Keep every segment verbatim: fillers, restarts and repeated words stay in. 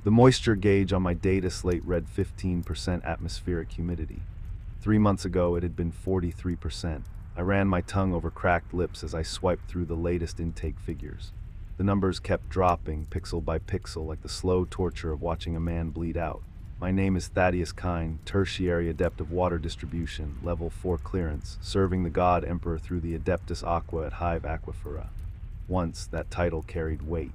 The moisture gauge on my data slate read fifteen percent atmospheric humidity. Three months ago, it had been forty-three percent. I ran my tongue over cracked lips as I swiped through the latest intake figures. The numbers kept dropping, pixel by pixel, like the slow torture of watching a man bleed out. My name is Thaddeus Kine, Tertiary Adept of Water Distribution, Level four clearance, serving the God Emperor through the Adeptus Aqua at Hive Aquifera. Once, that title carried weight.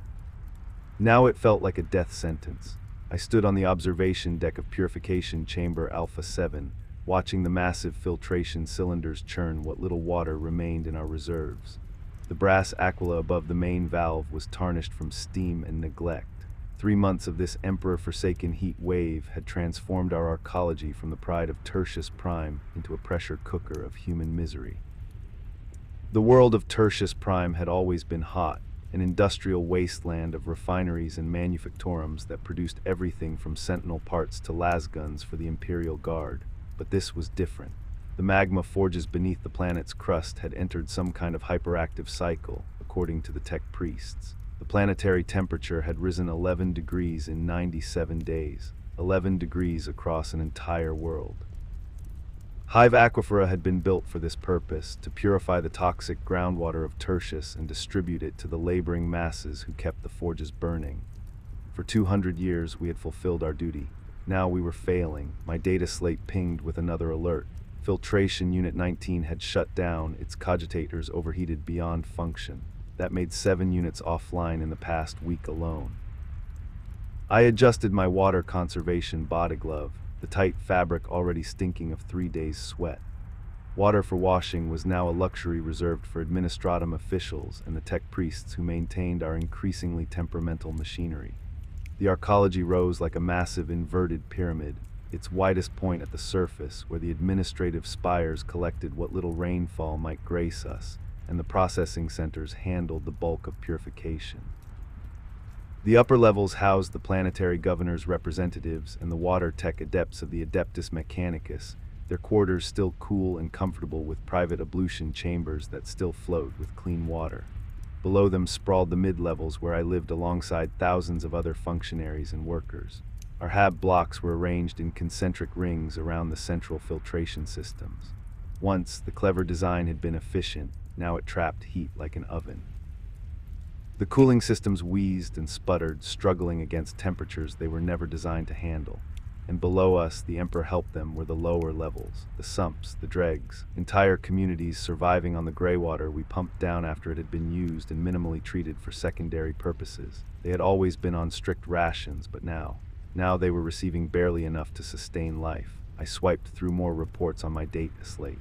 Now it felt like a death sentence. I stood on the observation deck of Purification Chamber Alpha seven, watching the massive filtration cylinders churn what little water remained in our reserves. The brass aquila above the main valve was tarnished from steam and neglect. Three months of this emperor-forsaken heat wave had transformed our arcology from the pride of Tertius Prime into a pressure cooker of human misery. The world of Tertius Prime had always been hot, an industrial wasteland of refineries and manufactorums that produced everything from sentinel parts to lasguns for the Imperial Guard. But this was different. The magma forges beneath the planet's crust had entered some kind of hyperactive cycle, according to the tech priests. The planetary temperature had risen eleven degrees in ninety-seven days, eleven degrees across an entire world. Hive Aquifera had been built for this purpose, to purify the toxic groundwater of Tertius and distribute it to the laboring masses who kept the forges burning. For two hundred years we had fulfilled our duty. Now we were failing. My data slate pinged with another alert. Filtration Unit nineteen had shut down, its cogitators overheated beyond function. That made seven units offline in the past week alone. I adjusted my water conservation body glove, the tight fabric already stinking of three days' sweat. Water for washing was now a luxury reserved for administratum officials and the tech priests who maintained our increasingly temperamental machinery. The arcology rose like a massive inverted pyramid, its widest point at the surface, where the administrative spires collected what little rainfall might grace us, and the processing centers handled the bulk of purification. The upper levels housed the planetary governor's representatives and the water tech adepts of the Adeptus Mechanicus, their quarters still cool and comfortable with private ablution chambers that still flowed with clean water. Below them sprawled the mid-levels where I lived alongside thousands of other functionaries and workers. Our hab blocks were arranged in concentric rings around the central filtration systems. Once, the clever design had been efficient, now it trapped heat like an oven. The cooling systems wheezed and sputtered, struggling against temperatures they were never designed to handle. And below us, the Emperor helped them, were the lower levels, the sumps, the dregs, entire communities surviving on the gray water we pumped down after it had been used and minimally treated for secondary purposes. They had always been on strict rations, but now, now they were receiving barely enough to sustain life. I swiped through more reports on my data slate.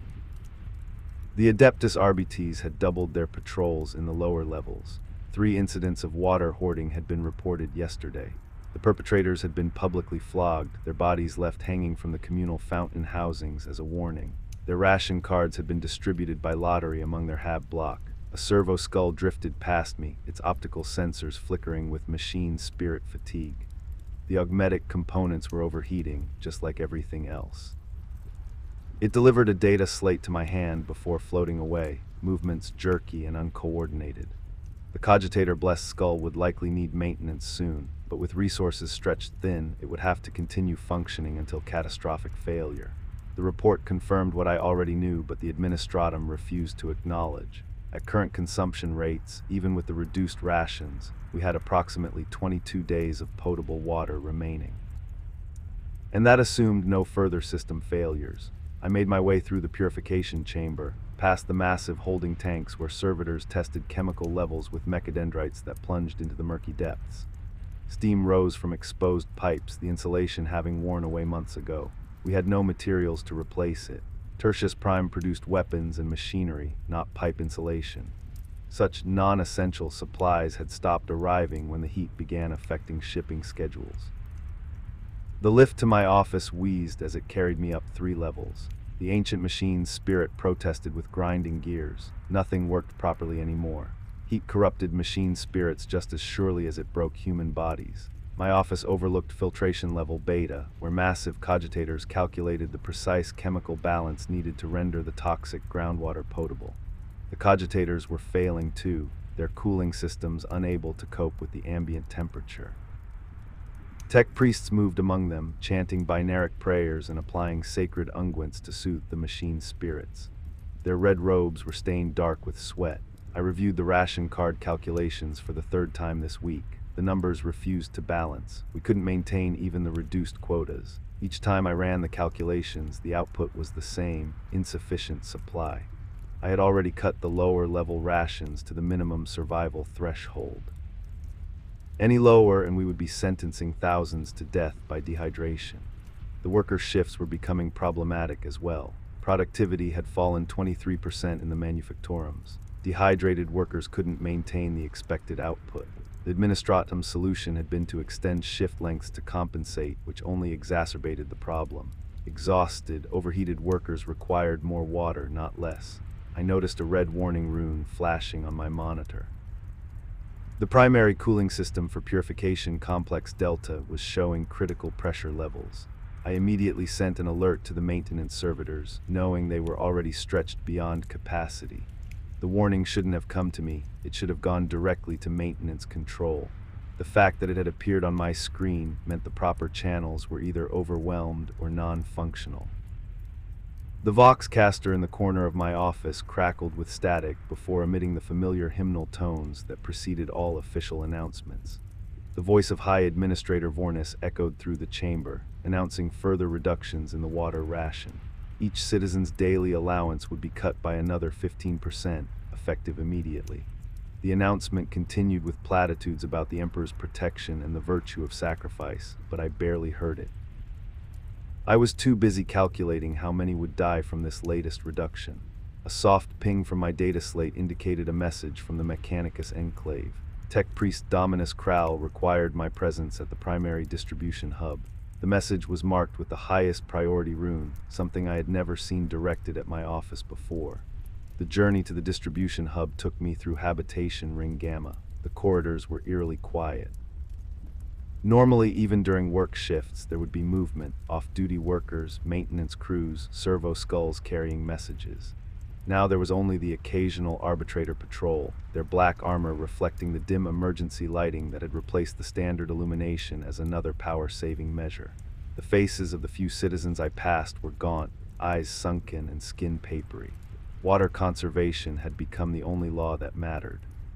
The Adeptus R B Ts had doubled their patrols in the lower levels. Three incidents of water hoarding had been reported yesterday. The perpetrators had been publicly flogged, their bodies left hanging from the communal fountain housings as a warning. Their ration cards had been distributed by lottery among their hab block. A servo skull drifted past me, its optical sensors flickering with machine spirit fatigue. The augmetic components were overheating, just like everything else. It delivered a data slate to my hand before floating away, movements jerky and uncoordinated. The cogitator-blessed skull would likely need maintenance soon, but with resources stretched thin, it would have to continue functioning until catastrophic failure. The report confirmed what I already knew, but the administratum refused to acknowledge. At current consumption rates, even with the reduced rations, we had approximately twenty-two days of potable water remaining. And that assumed no further system failures. I made my way through the purification chamber, past the massive holding tanks where servitors tested chemical levels with mechadendrites that plunged into the murky depths. Steam rose from exposed pipes, the insulation having worn away months ago. We had no materials to replace it. Tertius Prime produced weapons and machinery, not pipe insulation. Such non-essential supplies had stopped arriving when the heat began affecting shipping schedules. The lift to my office wheezed as it carried me up three levels. The ancient machine's spirit protested with grinding gears. Nothing worked properly anymore. Heat corrupted machine spirits just as surely as it broke human bodies. My office overlooked filtration level beta, where massive cogitators calculated the precise chemical balance needed to render the toxic groundwater potable. The cogitators were failing too, their cooling systems unable to cope with the ambient temperature. Tech priests moved among them, chanting binaric prayers and applying sacred unguents to soothe the machine's spirits. Their red robes were stained dark with sweat. I reviewed the ration card calculations for the third time this week. The numbers refused to balance. We couldn't maintain even the reduced quotas. Each time I ran the calculations, the output was the same: insufficient supply. I had already cut the lower level rations to the minimum survival threshold. Any lower and we would be sentencing thousands to death by dehydration. The worker shifts were becoming problematic as well. Productivity had fallen twenty-three percent in the manufactorums. Dehydrated workers couldn't maintain the expected output. The administratum's solution had been to extend shift lengths to compensate, which only exacerbated the problem. Exhausted, overheated workers required more water, not less. I noticed a red warning rune flashing on my monitor. The primary cooling system for Purification Complex Delta was showing critical pressure levels. I immediately sent an alert to the maintenance servitors, knowing they were already stretched beyond capacity. The warning shouldn't have come to me. It should have gone directly to maintenance control. The fact that it had appeared on my screen meant the proper channels were either overwhelmed or non-functional. The Voxcaster in the corner of my office crackled with static before emitting the familiar hymnal tones that preceded all official announcements. The voice of High Administrator Vornis echoed through the chamber, announcing further reductions in the water ration. Each citizen's daily allowance would be cut by another fifteen percent, effective immediately. The announcement continued with platitudes about the Emperor's protection and the virtue of sacrifice, but I barely heard it. I was too busy calculating how many would die from this latest reduction. A soft ping from my data slate indicated a message from the Mechanicus Enclave. Tech Priest Dominus Kral required my presence at the primary distribution hub. The message was marked with the highest priority rune, something I had never seen directed at my office before. The journey to the distribution hub took me through Habitation Ring Gamma. The corridors were eerily quiet. Normally, even during work shifts, there would be movement, off-duty workers, maintenance crews, servo skulls carrying messages. Now there was only the occasional arbitrator patrol, their black armor reflecting the dim emergency lighting that had replaced the standard illumination as another power-saving measure. The faces of the few citizens I passed were gaunt, eyes sunken and skin papery. Water conservation had become the only law that mattered.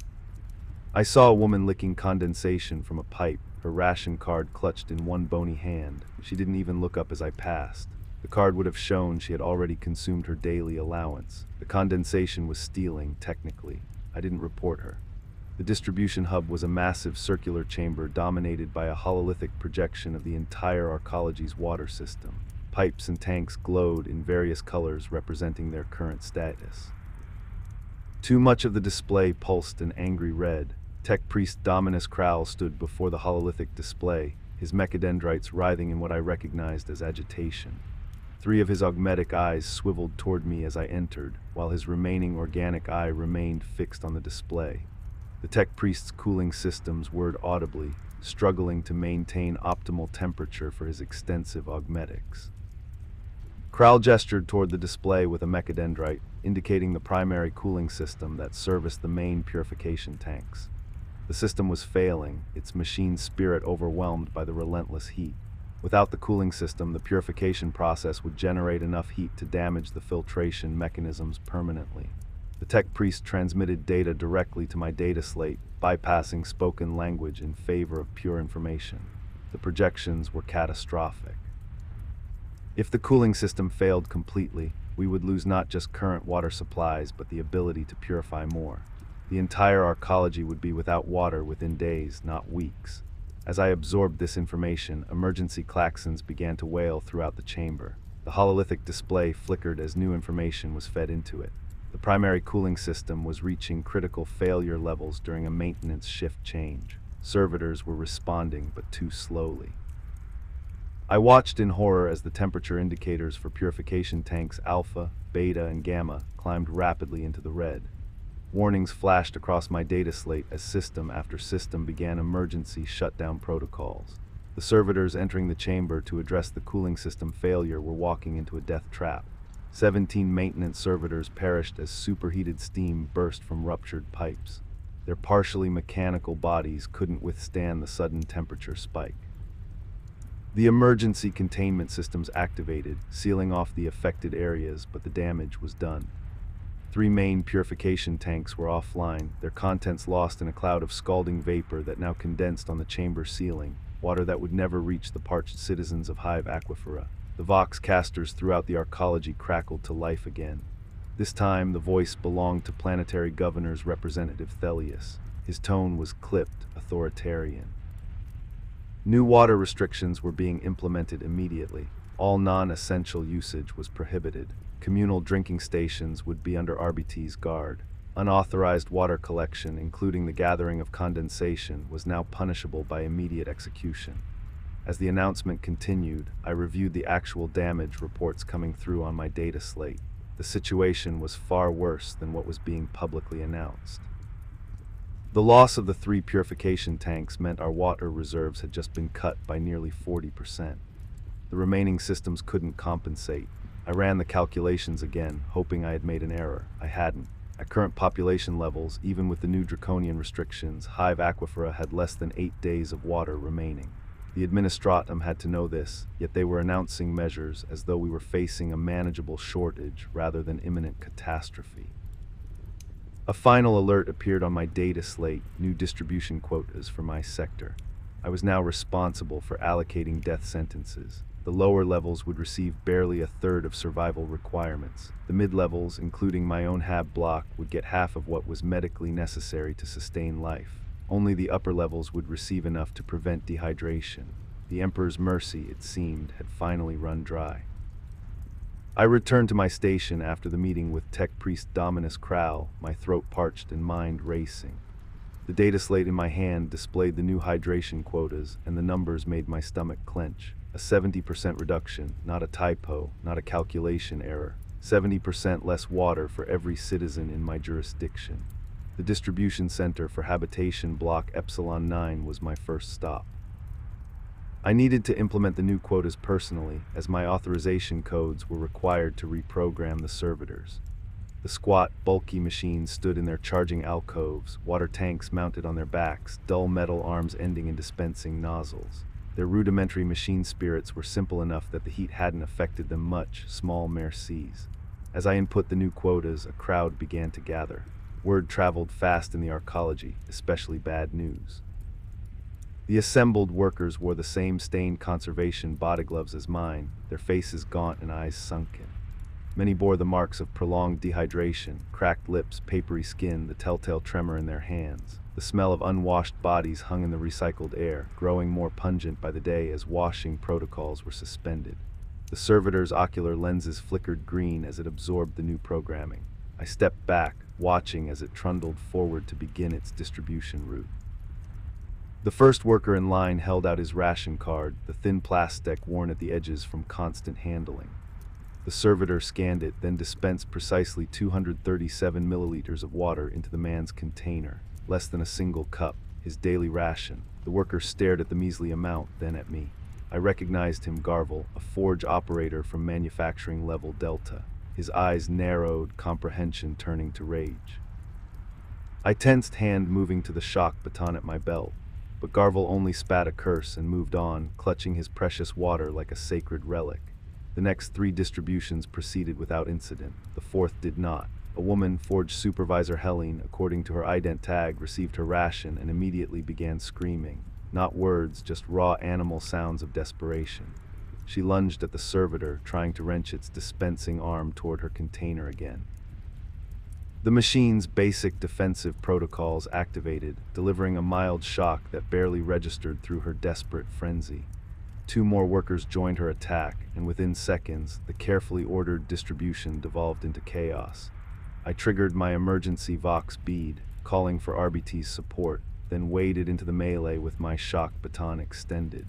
I saw a woman licking condensation from a pipe, her ration card clutched in one bony hand. She didn't even look up as I passed. The card would have shown she had already consumed her daily allowance. The condensation was stealing, technically. I didn't report her. The distribution hub was a massive circular chamber dominated by a hololithic projection of the entire Arcology's water system. Pipes and tanks glowed in various colors representing their current status. Too much of the display pulsed an angry red. Tech Priest Dominus Kral stood before the hololithic display, his mechadendrites writhing in what I recognized as agitation. Three of his augmetic eyes swiveled toward me as I entered, while his remaining organic eye remained fixed on the display. The Tech Priest's cooling systems whirred audibly, struggling to maintain optimal temperature for his extensive augmetics. Kral gestured toward the display with a mechadendrite, indicating the primary cooling system that serviced the main purification tanks. The system was failing, its machine spirit overwhelmed by the relentless heat. Without the cooling system, the purification process would generate enough heat to damage the filtration mechanisms permanently. The Tech Priest transmitted data directly to my data slate, bypassing spoken language in favor of pure information. The projections were catastrophic. If the cooling system failed completely, we would lose not just current water supplies, but the ability to purify more. The entire Arcology would be without water within days, not weeks. As I absorbed this information, emergency klaxons began to wail throughout the chamber. The hololithic display flickered as new information was fed into it. The primary cooling system was reaching critical failure levels during a maintenance shift change. Servitors were responding, but too slowly. I watched in horror as the temperature indicators for purification tanks Alpha, Beta, and Gamma climbed rapidly into the red. Warnings flashed across my data slate as system after system began emergency shutdown protocols. The servitors entering the chamber to address the cooling system failure were walking into a death trap. Seventeen maintenance servitors perished as superheated steam burst from ruptured pipes. Their partially mechanical bodies couldn't withstand the sudden temperature spike. The emergency containment systems activated, sealing off the affected areas, but the damage was done. Three main purification tanks were offline, their contents lost in a cloud of scalding vapor that now condensed on the chamber ceiling, water that would never reach the parched citizens of Hive Aquifera. The Vox casters throughout the arcology crackled to life again. This time, the voice belonged to Planetary Governor's representative Thelius. His tone was clipped, authoritarian. New water restrictions were being implemented immediately. All non-essential usage was prohibited. Communal drinking stations would be under R B T's guard. Unauthorized water collection, including the gathering of condensation, was now punishable by immediate execution. As the announcement continued, I reviewed the actual damage reports coming through on my data slate. The situation was far worse than what was being publicly announced. The loss of the three purification tanks meant our water reserves had just been cut by nearly forty percent. The remaining systems couldn't compensate. I ran the calculations again, hoping I had made an error. I hadn't. At current population levels, even with the new draconian restrictions, Hive Aquifera had less than eight days of water remaining. The Administratum had to know this, yet they were announcing measures as though we were facing a manageable shortage rather than imminent catastrophe. A final alert appeared on my data slate, new distribution quotas for my sector. I was now responsible for allocating death sentences. The lower levels would receive barely a third of survival requirements. The mid-levels, including my own Hab block, would get half of what was medically necessary to sustain life. Only the upper levels would receive enough to prevent dehydration. The Emperor's mercy, it seemed, had finally run dry. I returned to my station after the meeting with Tech Priest Dominus Kral, my throat parched and mind racing. The data slate in my hand displayed the new hydration quotas, and the numbers made my stomach clench. A seventy percent reduction, not a typo, not a calculation error. seventy percent less water for every citizen in my jurisdiction. The distribution center for Habitation Block Epsilon nine was my first stop. I needed to implement the new quotas personally, as my authorization codes were required to reprogram the servitors. The squat, bulky machines stood in their charging alcoves, water tanks mounted on their backs, dull metal arms ending in dispensing nozzles. Their rudimentary machine spirits were simple enough that the heat hadn't affected them much, small mercies. As I input the new quotas, a crowd began to gather. Word traveled fast in the arcology, especially bad news. The assembled workers wore the same stained conservation body gloves as mine, their faces gaunt and eyes sunken. Many bore the marks of prolonged dehydration, cracked lips, papery skin, the telltale tremor in their hands. The smell of unwashed bodies hung in the recycled air, growing more pungent by the day as washing protocols were suspended. The servitor's ocular lenses flickered green as it absorbed the new programming. I stepped back, watching as it trundled forward to begin its distribution route. The first worker in line held out his ration card, the thin plastic worn at the edges from constant handling. The servitor scanned it, then dispensed precisely two hundred thirty-seven milliliters of water into the man's container, less than a single cup, his daily ration. The worker stared at the measly amount, then at me. I recognized him, Garvel, a forge operator from manufacturing level Delta. His eyes narrowed, comprehension turning to rage. I tensed, hand moving to the shock baton at my belt. But Garvel only spat a curse and moved on, clutching his precious water like a sacred relic. The next three distributions proceeded without incident. The fourth did not. A woman, Forge Supervisor Helene, according to her ident tag, received her ration and immediately began screaming. Not words, just raw animal sounds of desperation. She lunged at the servitor, trying to wrench its dispensing arm toward her container again. The machine's basic defensive protocols activated, delivering a mild shock that barely registered through her desperate frenzy. Two more workers joined her attack, and within seconds, the carefully ordered distribution devolved into chaos. I triggered my emergency Vox bead, calling for R B T's support, then waded into the melee with my shock baton extended.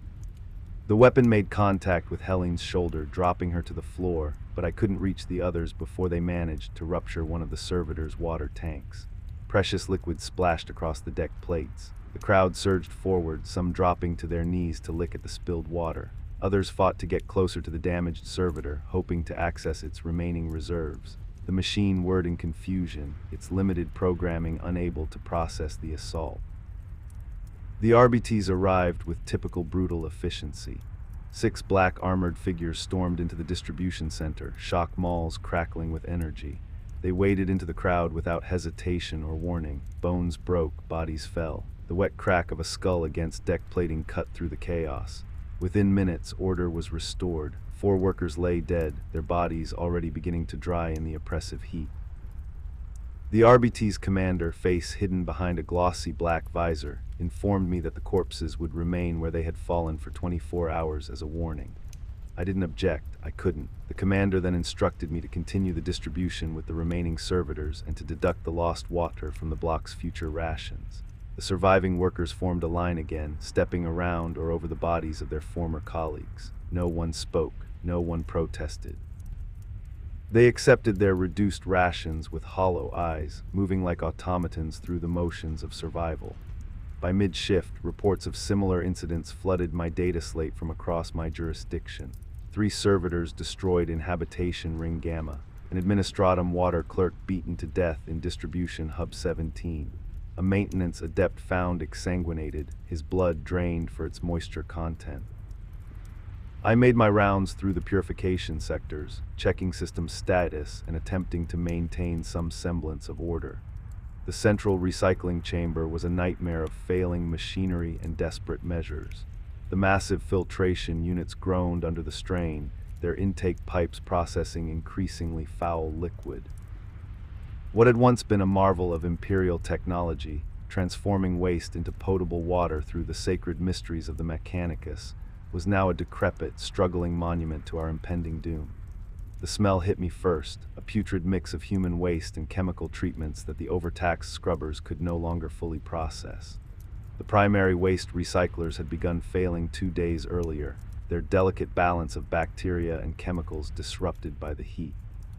The weapon made contact with Helene's shoulder, dropping her to the floor, but I couldn't reach the others before they managed to rupture one of the servitor's water tanks. Precious liquid splashed across the deck plates. The crowd surged forward, some dropping to their knees to lick at the spilled water. Others fought to get closer to the damaged servitor, hoping to access its remaining reserves. The machine whirred in confusion, its limited programming unable to process the assault. The R B Ts arrived with typical brutal efficiency. Six black armored figures stormed into the distribution center, shock malls crackling with energy. They waded into the crowd without hesitation or warning. Bones broke, bodies fell. The wet crack of a skull against deck plating cut through the chaos. Within minutes, order was restored. Four workers lay dead, their bodies already beginning to dry in the oppressive heat. The R B T's commander, face hidden behind a glossy black visor, informed me that the corpses would remain where they had fallen for twenty-four hours as a warning. I didn't object, I couldn't. The commander then instructed me to continue the distribution with the remaining servitors and to deduct the lost water from the block's future rations. The surviving workers formed a line again, stepping around or over the bodies of their former colleagues. No one spoke, no one protested. They accepted their reduced rations with hollow eyes, moving like automatons through the motions of survival. By mid-shift, reports of similar incidents flooded my data slate from across my jurisdiction. Three servitors destroyed in Habitation Ring Gamma, an Administratum water clerk beaten to death in Distribution Hub seventeen, a maintenance adept found exsanguinated, his blood drained for its moisture content. I made my rounds through the purification sectors, checking system status and attempting to maintain some semblance of order. The central recycling chamber was a nightmare of failing machinery and desperate measures. The massive filtration units groaned under the strain, their intake pipes processing increasingly foul liquid. What had once been a marvel of imperial technology, transforming waste into potable water through the sacred mysteries of the Mechanicus, was now a decrepit, struggling monument to our impending doom. The smell hit me first, a putrid mix of human waste and chemical treatments that the overtaxed scrubbers could no longer fully process. The primary waste recyclers had begun failing two days earlier, their delicate balance of bacteria and chemicals disrupted by the heat.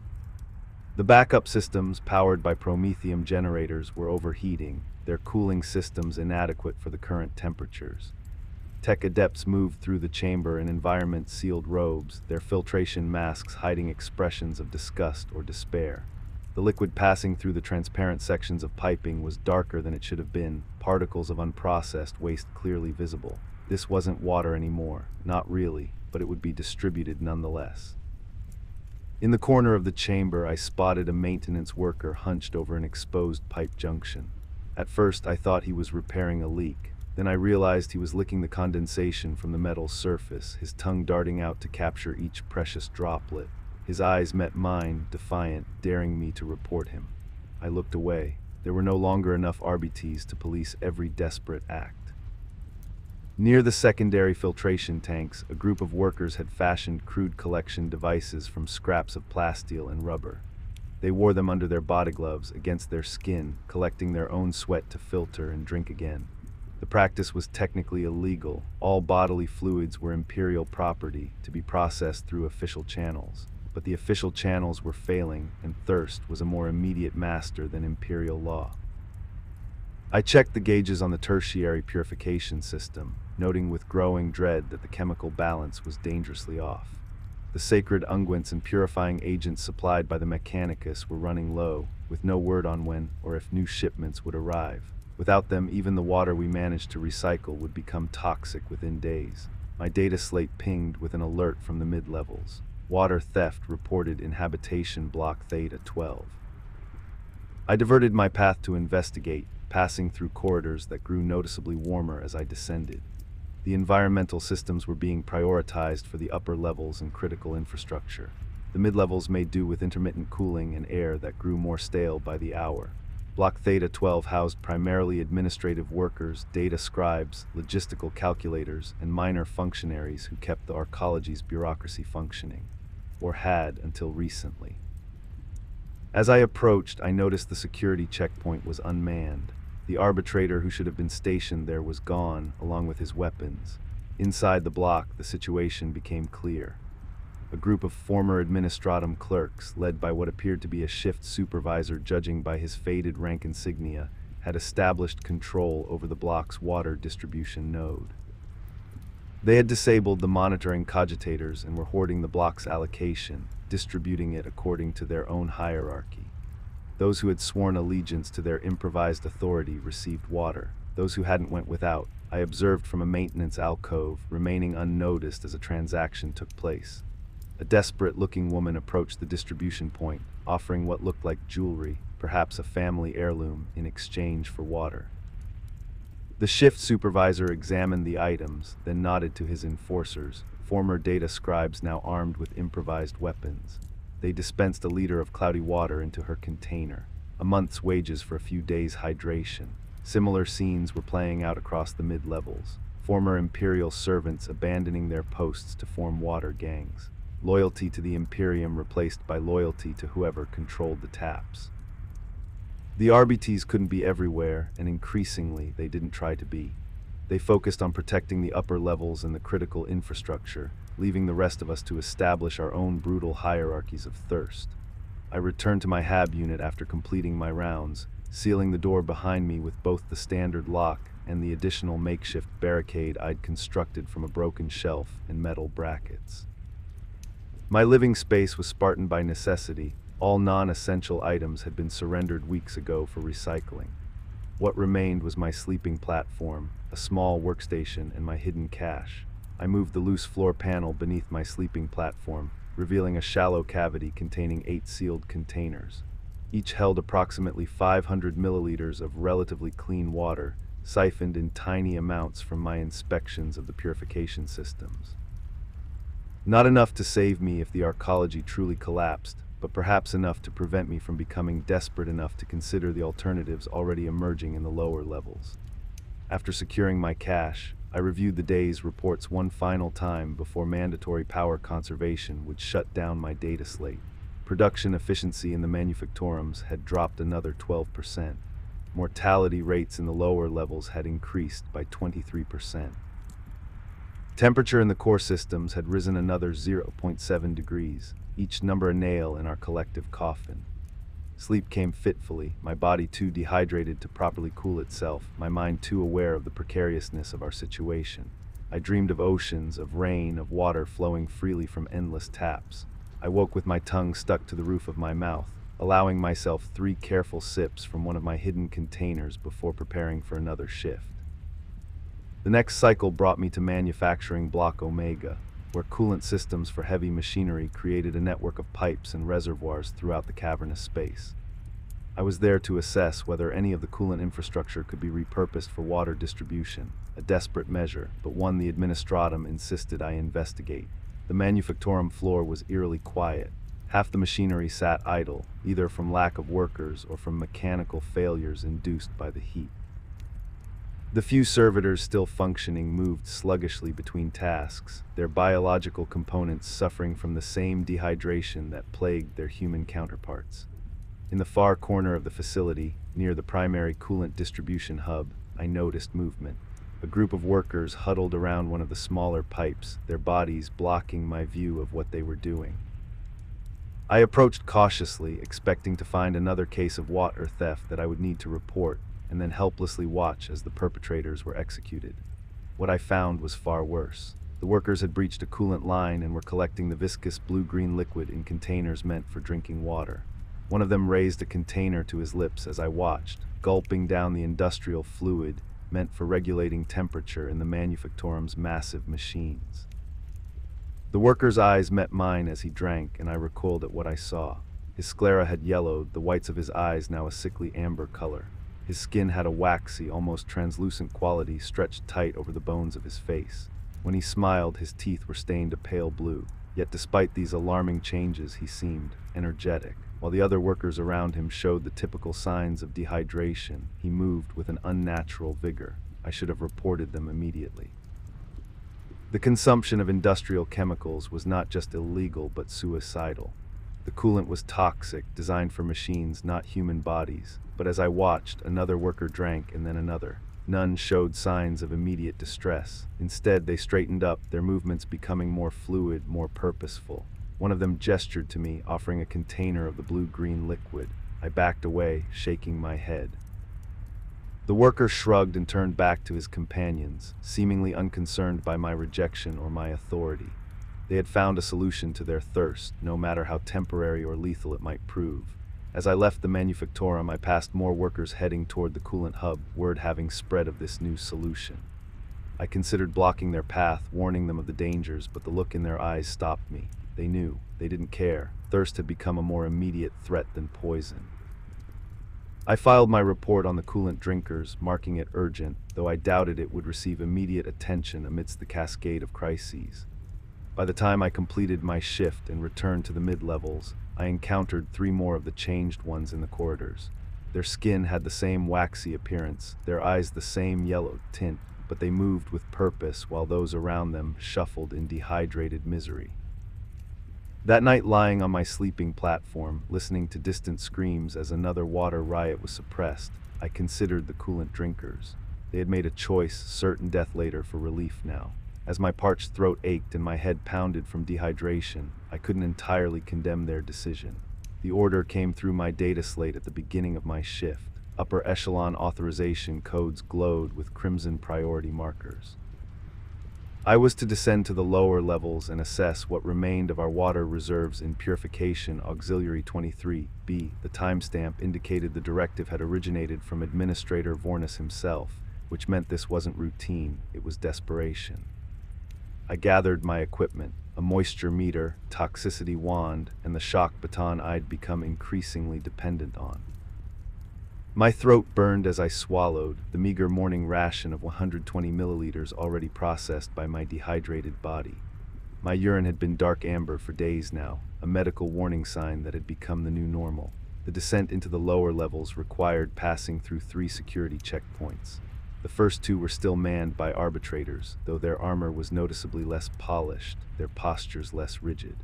The backup systems, powered by promethium generators, were overheating, their cooling systems inadequate for the current temperatures. Tech adepts moved through the chamber in environment-sealed robes, their filtration masks hiding expressions of disgust or despair. The liquid passing through the transparent sections of piping was darker than it should have been, particles of unprocessed waste clearly visible. This wasn't water anymore, not really, but it would be distributed nonetheless. In the corner of the chamber, I spotted a maintenance worker hunched over an exposed pipe junction. At first, I thought he was repairing a leak. Then I realized he was licking the condensation from the metal's surface, his tongue darting out to capture each precious droplet. His eyes met mine, defiant, daring me to report him. I looked away. There were no longer enough R B Ts to police every desperate act. Near the secondary filtration tanks, a group of workers had fashioned crude collection devices from scraps of plasteel and rubber. They wore them under their body gloves, against their skin, collecting their own sweat to filter and drink again. The practice was technically illegal. All bodily fluids were imperial property, to be processed through official channels. But the official channels were failing, and thirst was a more immediate master than imperial law. I checked the gauges on the tertiary purification system, noting with growing dread that the chemical balance was dangerously off. The sacred unguents and purifying agents supplied by the Mechanicus were running low, with no word on when or if new shipments would arrive. Without them, even the water we managed to recycle would become toxic within days. My data slate pinged with an alert from the mid-levels. Water theft reported in Habitation Block Theta twelve. I diverted my path to investigate, passing through corridors that grew noticeably warmer as I descended. The environmental systems were being prioritized for the upper levels and critical infrastructure. The mid-levels made do with intermittent cooling and air that grew more stale by the hour. Block Theta twelve housed primarily administrative workers, data scribes, logistical calculators, and minor functionaries who kept the arcology's bureaucracy functioning, or had until recently. As I approached, I noticed the security checkpoint was unmanned. The arbitrator who should have been stationed there was gone, along with his weapons. Inside the block, the situation became clear. A group of former Administratum clerks, led by what appeared to be a shift supervisor judging by his faded rank insignia, had established control over the block's water distribution node. They had disabled the monitoring cogitators and were hoarding the block's allocation, distributing it according to their own hierarchy. Those who had sworn allegiance to their improvised authority received water. Those who hadn't went without, I observed from a maintenance alcove, remaining unnoticed as a transaction took place. A desperate-looking woman approached the distribution point, offering what looked like jewelry, perhaps a family heirloom, in exchange for water. The shift supervisor examined the items, then nodded to his enforcers, former data scribes now armed with improvised weapons. They dispensed a liter of cloudy water into her container, a month's wages for a few days' hydration. Similar scenes were playing out across the mid-levels, former Imperial servants abandoning their posts to form water gangs, loyalty to the Imperium replaced by loyalty to whoever controlled the taps. The R B Ts couldn't be everywhere, and increasingly they didn't try to be. They focused on protecting the upper levels and the critical infrastructure, leaving the rest of us to establish our own brutal hierarchies of thirst. I returned to my hab unit after completing my rounds, sealing the door behind me with both the standard lock and the additional makeshift barricade I'd constructed from a broken shelf and metal brackets. My living space was Spartan by necessity. All non-essential items had been surrendered weeks ago for recycling. What remained was my sleeping platform, a small workstation, and my hidden cache. I moved the loose floor panel beneath my sleeping platform, revealing a shallow cavity containing eight sealed containers. Each held approximately five hundred milliliters of relatively clean water, siphoned in tiny amounts from my inspections of the purification systems. Not enough to save me if the arcology truly collapsed, but perhaps enough to prevent me from becoming desperate enough to consider the alternatives already emerging in the lower levels. After securing my cache, I reviewed the day's reports one final time before mandatory power conservation would shut down my data slate. Production efficiency in the manufactorums had dropped another twelve percent. Mortality rates in the lower levels had increased by twenty-three percent. Temperature in the core systems had risen another zero point seven degrees, each number a nail in our collective coffin. Sleep came fitfully, my body too dehydrated to properly cool itself, my mind too aware of the precariousness of our situation. I dreamed of oceans, of rain, of water flowing freely from endless taps. I woke with my tongue stuck to the roof of my mouth, allowing myself three careful sips from one of my hidden containers before preparing for another shift. The next cycle brought me to manufacturing Block Omega, where coolant systems for heavy machinery created a network of pipes and reservoirs throughout the cavernous space. I was there to assess whether any of the coolant infrastructure could be repurposed for water distribution, a desperate measure, but one the Administratum insisted I investigate. The manufactorum floor was eerily quiet. Half the machinery sat idle, either from lack of workers or from mechanical failures induced by the heat. The few servitors still functioning moved sluggishly between tasks, their biological components suffering from the same dehydration that plagued their human counterparts. In the far corner of the facility, near the primary coolant distribution hub, I noticed movement. A group of workers huddled around one of the smaller pipes, their bodies blocking my view of what they were doing. I approached cautiously, expecting to find another case of water theft that I would need to report, and then helplessly watch as the perpetrators were executed. What I found was far worse. The workers had breached a coolant line and were collecting the viscous blue-green liquid in containers meant for drinking water. One of them raised a container to his lips as I watched, gulping down the industrial fluid meant for regulating temperature in the manufactorum's massive machines. The worker's eyes met mine as he drank, and I recoiled at what I saw. His sclera had yellowed, the whites of his eyes now a sickly amber color. His skin had a waxy, almost translucent quality stretched tight over the bones of his face. When he smiled, his teeth were stained a pale blue. Yet despite these alarming changes, he seemed energetic. While the other workers around him showed the typical signs of dehydration, he moved with an unnatural vigor. I should have reported them immediately. The consumption of industrial chemicals was not just illegal but suicidal. The coolant was toxic, designed for machines, not human bodies. But as I watched, another worker drank and then another. None showed signs of immediate distress. Instead, they straightened up, their movements becoming more fluid, more purposeful. One of them gestured to me, offering a container of the blue-green liquid. I backed away, shaking my head. The worker shrugged and turned back to his companions, seemingly unconcerned by my rejection or my authority. They had found a solution to their thirst, no matter how temporary or lethal it might prove. As I left the manufactorum, I passed more workers heading toward the coolant hub, word having spread of this new solution. I considered blocking their path, warning them of the dangers, but the look in their eyes stopped me. They knew. They didn't care. Thirst had become a more immediate threat than poison. I filed my report on the coolant drinkers, marking it urgent, though I doubted it would receive immediate attention amidst the cascade of crises. By the time I completed my shift and returned to the mid-levels, I encountered three more of the changed ones in the corridors. Their skin had the same waxy appearance, their eyes the same yellow tint, but they moved with purpose while those around them shuffled in dehydrated misery. That night, lying on my sleeping platform, listening to distant screams as another water riot was suppressed, I considered the coolant drinkers. They had made a choice, certain death later, for relief now. As my parched throat ached and my head pounded from dehydration, I couldn't entirely condemn their decision. The order came through my data slate at the beginning of my shift. Upper echelon authorization codes glowed with crimson priority markers. I was to descend to the lower levels and assess what remained of our water reserves in Purification Auxiliary twenty-three B. The timestamp indicated the directive had originated from Administrator Vornis himself, which meant this wasn't routine, it was desperation. I gathered my equipment, a moisture meter, toxicity wand, and the shock baton I'd become increasingly dependent on. My throat burned as I swallowed, the meager morning ration of one hundred twenty milliliters already processed by my dehydrated body. My urine had been dark amber for days now, a medical warning sign that had become the new normal. The descent into the lower levels required passing through three security checkpoints. The first two were still manned by arbitrators, though their armor was noticeably less polished, their postures less rigid.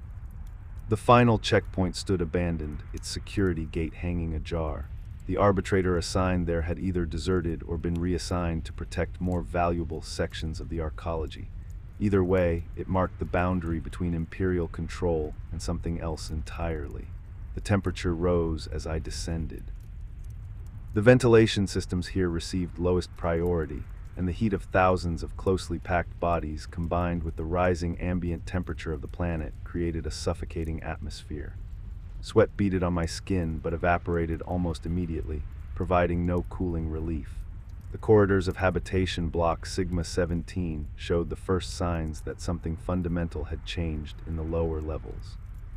The final checkpoint stood abandoned, its security gate hanging ajar. The arbitrator assigned there had either deserted or been reassigned to protect more valuable sections of the arcology. Either way, it marked the boundary between Imperial control and something else entirely. The temperature rose as I descended. The ventilation systems here received lowest priority, and the heat of thousands of closely packed bodies combined with the rising ambient temperature of the planet created a suffocating atmosphere. Sweat beaded on my skin but evaporated almost immediately, providing no cooling relief. The corridors of habitation block Sigma seventeen showed the first signs that something fundamental had changed in the lower levels.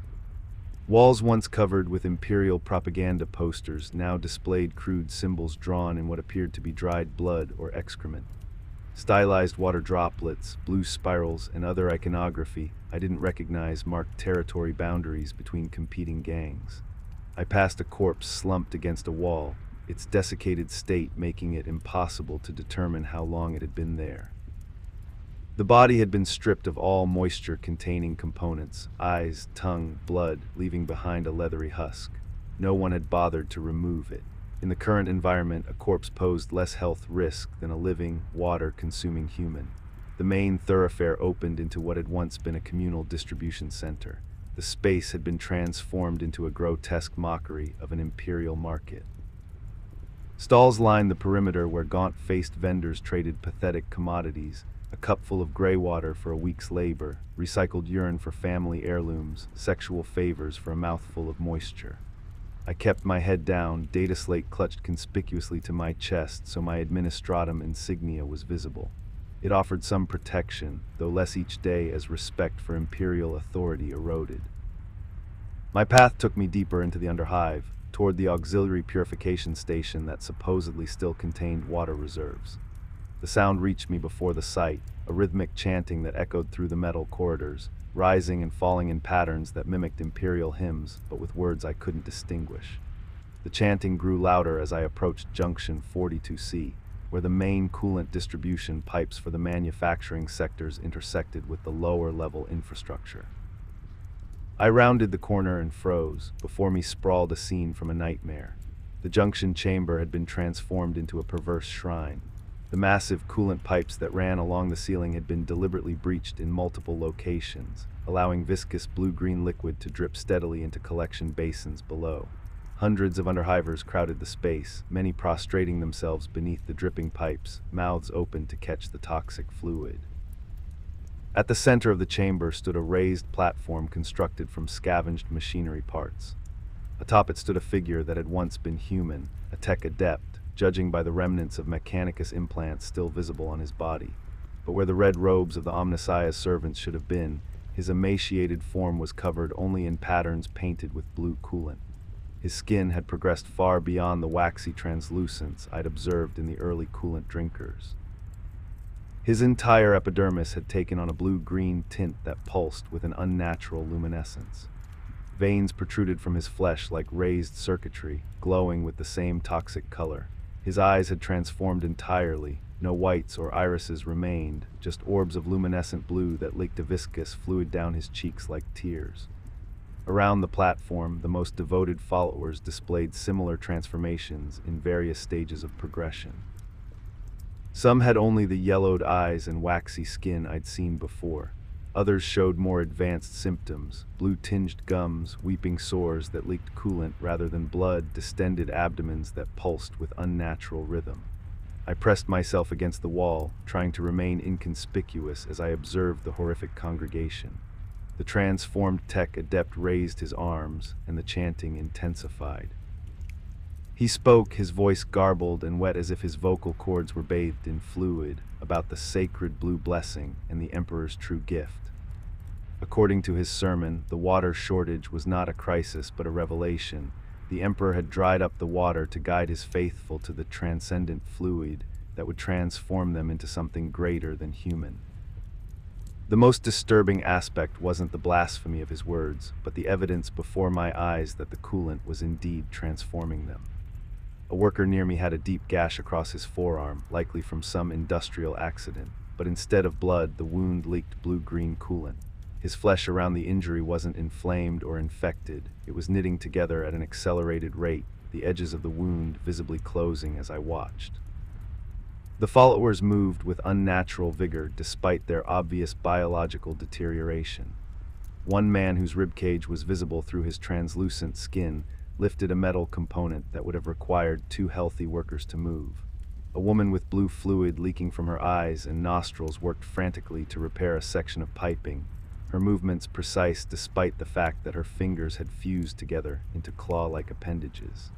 Walls once covered with Imperial propaganda posters now displayed crude symbols drawn in what appeared to be dried blood or excrement. Stylized water droplets, blue spirals, and other iconography I didn't recognize marked territory boundaries between competing gangs. I passed a corpse slumped against a wall, its desiccated state making it impossible to determine how long it had been there. The body had been stripped of all moisture-containing components, eyes, tongue, blood, leaving behind a leathery husk. No one had bothered to remove it. In the current environment, a corpse posed less health risk than a living, water-consuming human. The main thoroughfare opened into what had once been a communal distribution center. The space had been transformed into a grotesque mockery of an imperial market. Stalls lined the perimeter where gaunt-faced vendors traded pathetic commodities, a cupful of gray water for a week's labor, recycled urine for family heirlooms, sexual favors for a mouthful of moisture. I kept my head down, data slate clutched conspicuously to my chest so my administratum insignia was visible. It offered some protection, though less each day as respect for imperial authority eroded. My path took me deeper into the underhive, toward the auxiliary purification station that supposedly still contained water reserves. The sound reached me before the site, a rhythmic chanting that echoed through the metal corridors, rising and falling in patterns that mimicked imperial hymns, but with words I couldn't distinguish. The chanting grew louder as I approached Junction forty-two C, where the main coolant distribution pipes for the manufacturing sectors intersected with the lower-level infrastructure. I rounded the corner and froze. Before me sprawled a scene from a nightmare. The junction chamber had been transformed into a perverse shrine. The massive coolant pipes that ran along the ceiling had been deliberately breached in multiple locations, allowing viscous blue-green liquid to drip steadily into collection basins below. Hundreds of underhivers crowded the space, many prostrating themselves beneath the dripping pipes, mouths open to catch the toxic fluid. At the center of the chamber stood a raised platform constructed from scavenged machinery parts. Atop it stood a figure that had once been human, a tech adept, judging by the remnants of Mechanicus implants still visible on his body. but where the red robes of the Omnissiah's servants should have been, his emaciated form was covered only in patterns painted with blue coolant. His skin had progressed far beyond the waxy translucence I'd observed in the early coolant drinkers. His entire epidermis had taken on a blue-green tint that pulsed with an unnatural luminescence. Veins protruded from his flesh like raised circuitry, glowing with the same toxic color. His eyes had transformed entirely. No whites or irises remained, just orbs of luminescent blue that leaked a viscous fluid down his cheeks like tears. Around the platform, the most devoted followers displayed similar transformations in various stages of progression. Some had only the yellowed eyes and waxy skin I'd seen before. Others showed more advanced symptoms: blue-tinged gums, weeping sores that leaked coolant rather than blood, distended abdomens that pulsed with unnatural rhythm. I pressed myself against the wall, trying to remain inconspicuous as I observed the horrific congregation. The transformed tech adept raised his arms, and the chanting intensified. He spoke, his voice garbled and wet as if his vocal cords were bathed in fluid, about the sacred blue blessing and the Emperor's true gift. According to his sermon, the water shortage was not a crisis but a revelation. The Emperor had dried up the water to guide his faithful to the transcendent fluid that would transform them into something greater than human. The most disturbing aspect wasn't the blasphemy of his words, but the evidence before my eyes that the coolant was indeed transforming them. A worker near me had a deep gash across his forearm, likely from some industrial accident, but instead of blood, the wound leaked blue-green coolant. His flesh around the injury wasn't inflamed or infected. It was knitting together at an accelerated rate, the edges of the wound visibly closing as I watched. The followers moved with unnatural vigor despite their obvious biological deterioration. One man whose ribcage was visible through his translucent skin lifted a metal component that would have required two healthy workers to move. A woman with blue fluid leaking from her eyes and nostrils worked frantically to repair a section of piping, her movements precise despite the fact that her fingers had fused together into claw-like appendages.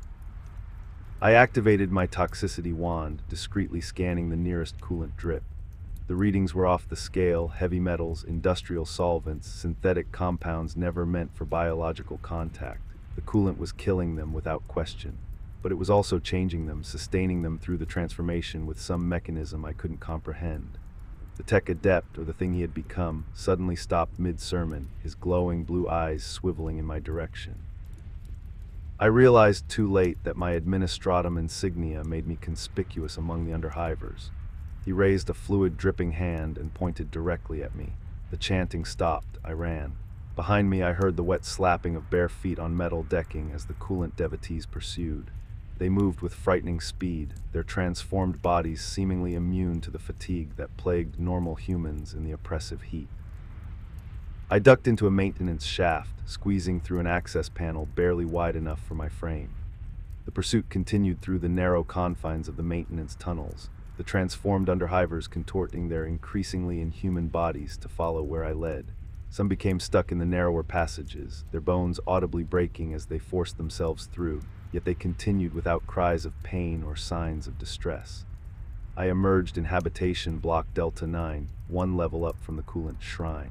I activated my toxicity wand, discreetly scanning the nearest coolant drip. The readings were off the scale: heavy metals, industrial solvents, synthetic compounds never meant for biological contact. The coolant was killing them without question, but it was also changing them, sustaining them through the transformation with some mechanism I couldn't comprehend. The tech adept, or the thing he had become, suddenly stopped mid-sermon, his glowing blue eyes swiveling in my direction. I realized too late that my administratum insignia made me conspicuous among the underhivers. He raised a fluid-dripping hand and pointed directly at me. The chanting stopped. I ran. Behind me I heard the wet slapping of bare feet on metal decking as the coolant devotees pursued. They moved with frightening speed, their transformed bodies seemingly immune to the fatigue that plagued normal humans in the oppressive heat. I ducked into a maintenance shaft, squeezing through an access panel barely wide enough for my frame. The pursuit continued through the narrow confines of the maintenance tunnels, the transformed underhivers contorting their increasingly inhuman bodies to follow where I led. Some became stuck in the narrower passages, their bones audibly breaking as they forced themselves through, yet they continued without cries of pain or signs of distress. I emerged in habitation block Delta nine, one level up from the coolant shrine.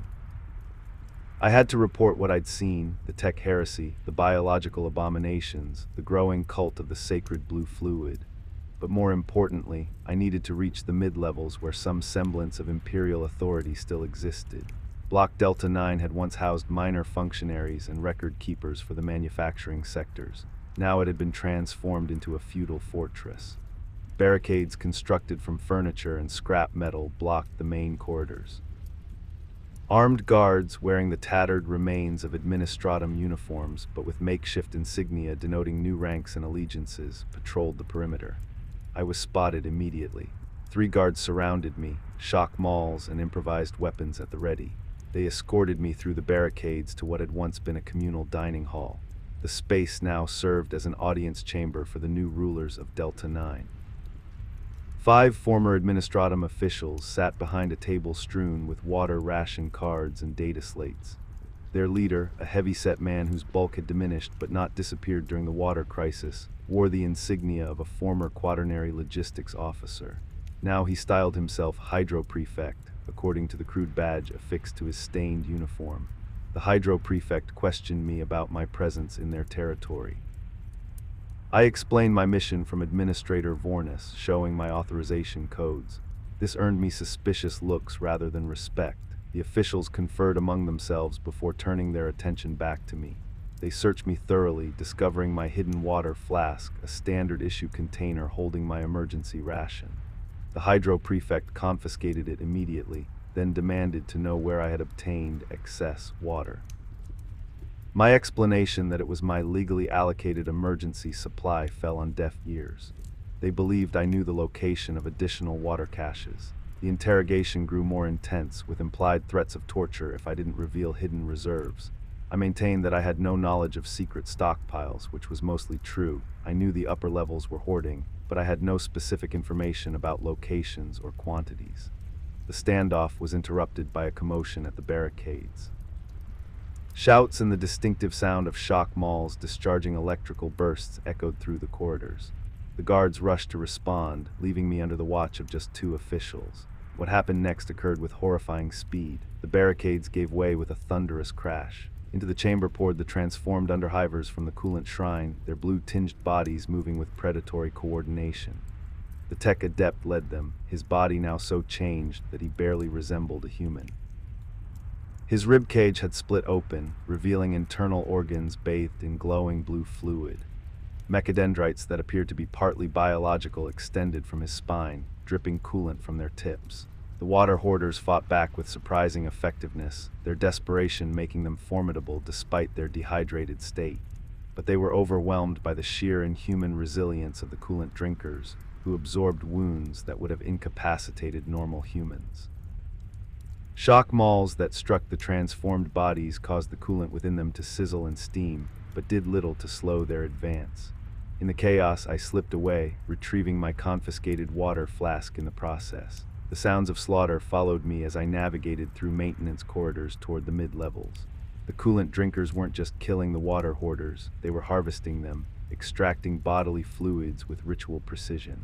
I had to report what I'd seen: the tech heresy, the biological abominations, the growing cult of the sacred blue fluid. But more importantly, I needed to reach the mid-levels where some semblance of imperial authority still existed. Block Delta nine had once housed minor functionaries and record keepers for the manufacturing sectors. Now it had been transformed into a feudal fortress. Barricades constructed from furniture and scrap metal blocked the main corridors. Armed guards, wearing the tattered remains of administratum uniforms but with makeshift insignia denoting new ranks and allegiances, patrolled the perimeter. I was spotted immediately. Three guards surrounded me, shock mauls and improvised weapons at the ready. They escorted me through the barricades to what had once been a communal dining hall. The space now served as an audience chamber for the new rulers of Delta nine. Five former administratum officials sat behind a table strewn with water ration cards and data slates. Their leader, a heavy-set man whose bulk had diminished but not disappeared during the water crisis, wore the insignia of a former quaternary logistics officer. Now he styled himself Hydro Prefect, according to the crude badge affixed to his stained uniform. The Hydro Prefect questioned me about my presence in their territory. I explained my mission from Administrator Vornis, showing my authorization codes. This earned me suspicious looks rather than respect. The officials conferred among themselves before turning their attention back to me. They searched me thoroughly, discovering my hidden water flask, a standard-issue container holding my emergency ration. The Hydro Prefect confiscated it immediately, then demanded to know where I had obtained excess water. My explanation that it was my legally allocated emergency supply fell on deaf ears. They believed I knew the location of additional water caches. The interrogation grew more intense, with implied threats of torture if I didn't reveal hidden reserves. I maintained that I had no knowledge of secret stockpiles, which was mostly true. I knew the upper levels were hoarding, but I had no specific information about locations or quantities. The standoff was interrupted by a commotion at the barricades. Shouts and the distinctive sound of shock mauls discharging electrical bursts echoed through the corridors. The guards rushed to respond, leaving me under the watch of just two officials. What happened next occurred with horrifying speed. The barricades gave way with a thunderous crash. Into the chamber poured the transformed underhivers from the coolant shrine, their blue-tinged bodies moving with predatory coordination. The tech adept led them, his body now so changed that he barely resembled a human. His ribcage had split open, revealing internal organs bathed in glowing blue fluid. Mechadendrites that appeared to be partly biological extended from his spine, dripping coolant from their tips. The water hoarders fought back with surprising effectiveness, their desperation making them formidable despite their dehydrated state. But they were overwhelmed by the sheer inhuman resilience of the coolant drinkers, who absorbed wounds that would have incapacitated normal humans. Shock mauls that struck the transformed bodies caused the coolant within them to sizzle and steam, but did little to slow their advance. In the chaos, I slipped away, retrieving my confiscated water flask in the process. The sounds of slaughter followed me as I navigated through maintenance corridors toward the mid-levels. The coolant drinkers weren't just killing the water hoarders, they were harvesting them, extracting bodily fluids with ritual precision.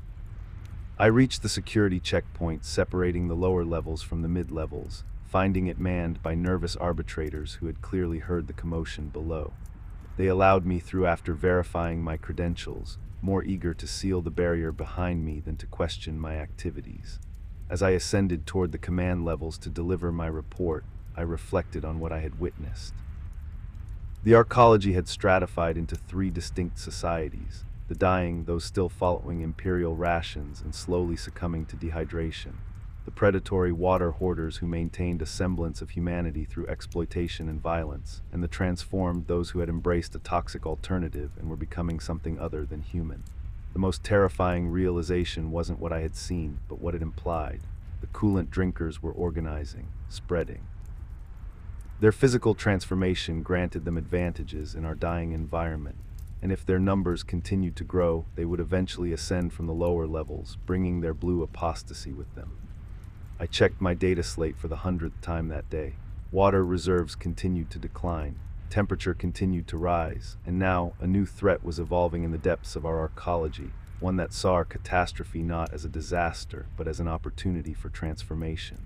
I reached the security checkpoint separating the lower levels from the mid-levels, finding it manned by nervous arbitrators who had clearly heard the commotion below. They allowed me through after verifying my credentials, more eager to seal the barrier behind me than to question my activities. As I ascended toward the command levels to deliver my report, I reflected on what I had witnessed. The arcology had stratified into three distinct societies, the dying, those still following imperial rations and slowly succumbing to dehydration, the predatory water hoarders who maintained a semblance of humanity through exploitation and violence, and the transformed, those who had embraced a toxic alternative and were becoming something other than human. The most terrifying realization wasn't what I had seen, but what it implied. The coolant drinkers were organizing, spreading. Their physical transformation granted them advantages in our dying environment, and if their numbers continued to grow, they would eventually ascend from the lower levels, bringing their blue apostasy with them. I checked my data slate for the hundredth time that day. Water reserves continued to decline, temperature continued to rise, and now a new threat was evolving in the depths of our arcology, one that saw our catastrophe not as a disaster, but as an opportunity for transformation.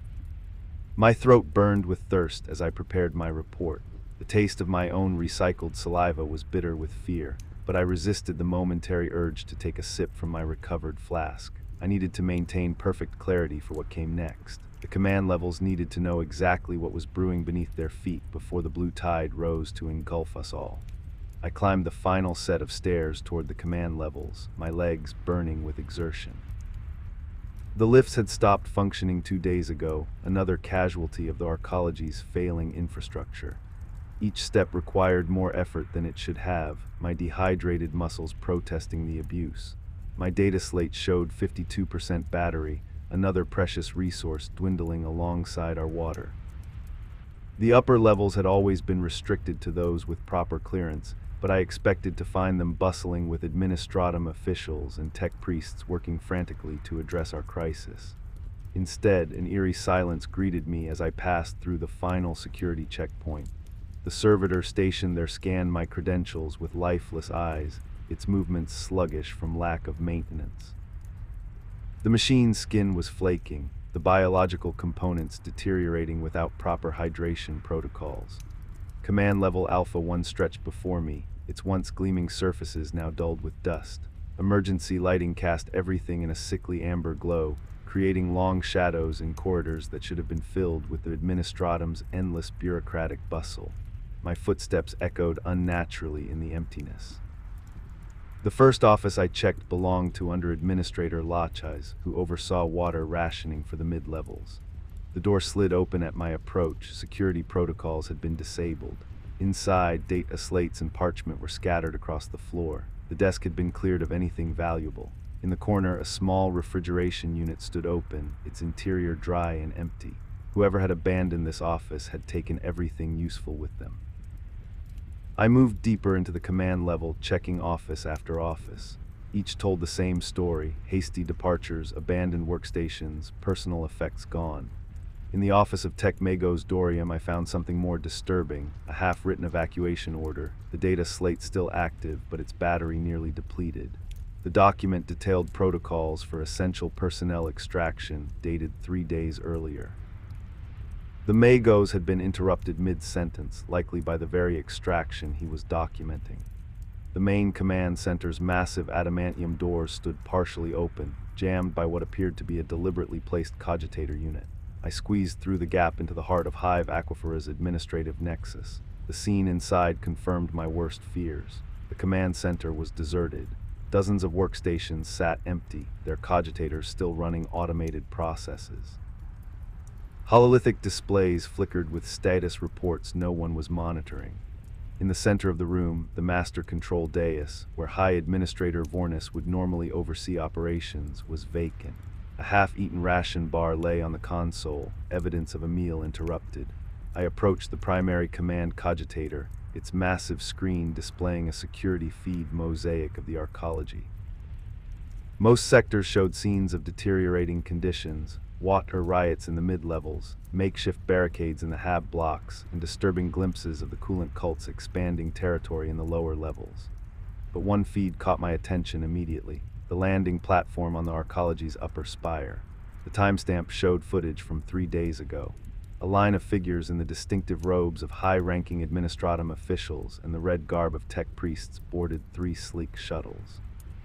My throat burned with thirst as I prepared my report. The taste of my own recycled saliva was bitter with fear, but I resisted the momentary urge to take a sip from my recovered flask. I needed to maintain perfect clarity for what came next. The command levels needed to know exactly what was brewing beneath their feet before the blue tide rose to engulf us all. I climbed the final set of stairs toward the command levels, my legs burning with exertion. The lifts had stopped functioning two days ago, another casualty of the arcology's failing infrastructure. Each step required more effort than it should have, my dehydrated muscles protesting the abuse. My data slate showed fifty-two percent battery, another precious resource dwindling alongside our water. The upper levels had always been restricted to those with proper clearance, but I expected to find them bustling with administratum officials and tech priests working frantically to address our crisis. Instead, an eerie silence greeted me as I passed through the final security checkpoint. The servitor stationed there scanned my credentials with lifeless eyes, its movements sluggish from lack of maintenance. The machine's skin was flaking, the biological components deteriorating without proper hydration protocols. Command level Alpha one stretched before me, its once gleaming surfaces now dulled with dust. Emergency lighting cast everything in a sickly amber glow, creating long shadows in corridors that should have been filled with the administratum's endless bureaucratic bustle. My footsteps echoed unnaturally in the emptiness. The first office I checked belonged to Under Administrator Lachais, who oversaw water rationing for the mid-levels. The door slid open at my approach. Security protocols had been disabled. Inside, data slates and parchment were scattered across the floor. The desk had been cleared of anything valuable. In the corner, a small refrigeration unit stood open, its interior dry and empty. Whoever had abandoned this office had taken everything useful with them. I moved deeper into the command level, checking office after office. Each told the same story: hasty departures, abandoned workstations, personal effects gone. In the office of Tech Magos Dorium, I found something more disturbing, a half-written evacuation order, the data slate still active, but its battery nearly depleted. The document detailed protocols for essential personnel extraction, dated three days earlier. The Magos had been interrupted mid-sentence, likely by the very extraction he was documenting. The main command center's massive adamantium doors stood partially open, jammed by what appeared to be a deliberately placed cogitator unit. I squeezed through the gap into the heart of Hive Aquifera's administrative nexus. The scene inside confirmed my worst fears. The command center was deserted. Dozens of workstations sat empty, their cogitators still running automated processes. Hololithic displays flickered with status reports no one was monitoring. In the center of the room, the master control dais, where High Administrator Vornis would normally oversee operations, was vacant. A half-eaten ration bar lay on the console, evidence of a meal interrupted. I approached the primary command cogitator, its massive screen displaying a security feed mosaic of the arcology. Most sectors showed scenes of deteriorating conditions, water riots in the mid-levels, makeshift barricades in the hab blocks, and disturbing glimpses of the coolant cult's expanding territory in the lower levels. But one feed caught my attention immediately: the landing platform on the arcology's upper spire. The timestamp showed footage from three days ago. A line of figures in the distinctive robes of high-ranking administratum officials and the red garb of tech priests boarded three sleek shuttles.